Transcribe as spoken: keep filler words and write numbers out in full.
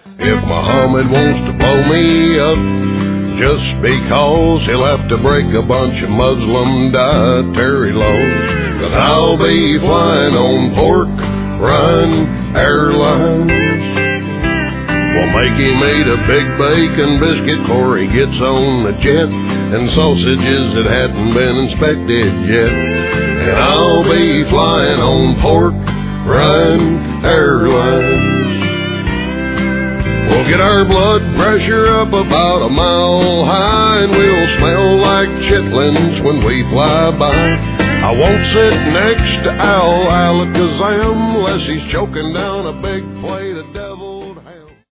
if Muhammad wants to blow me up, just because he'll have to break a bunch of Muslim dietary laws. Then I'll be flying on Pork Rind Airlines. We'll make him eat a big bacon biscuit before he gets on the jet, and sausages that hadn't been inspected yet. And I'll be flying on Pork Rind Airlines. We'll get our blood pressure up about a mile high, and we'll smell like chitlins when we fly by. I won't sit next to Al Alakazam unless he's choking down a big plate of